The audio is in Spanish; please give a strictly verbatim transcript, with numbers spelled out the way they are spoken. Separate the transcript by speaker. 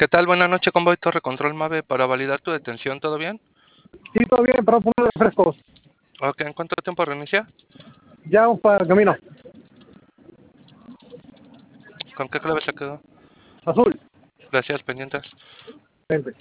Speaker 1: ¿Qué tal? Buenas noches, Convoy Torre Control Mave para validar tu detención, ¿todo bien?
Speaker 2: Sí, todo bien, pero ponme frescos.
Speaker 1: Ok, ¿en cuánto tiempo reinicia?
Speaker 2: Ya vamos para el camino.
Speaker 1: ¿Con qué clave se quedó?
Speaker 2: Azul.
Speaker 1: Gracias, pendientes.
Speaker 2: Vente.